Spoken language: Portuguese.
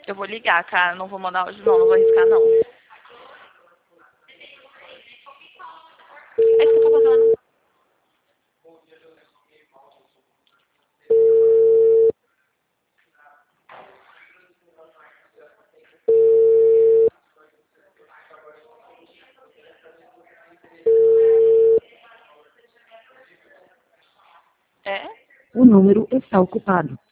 Eu vou ligar, cara. Não vou mandar áudio, não. Não vou arriscar, não. É que você tá falando. É? O número está ocupado.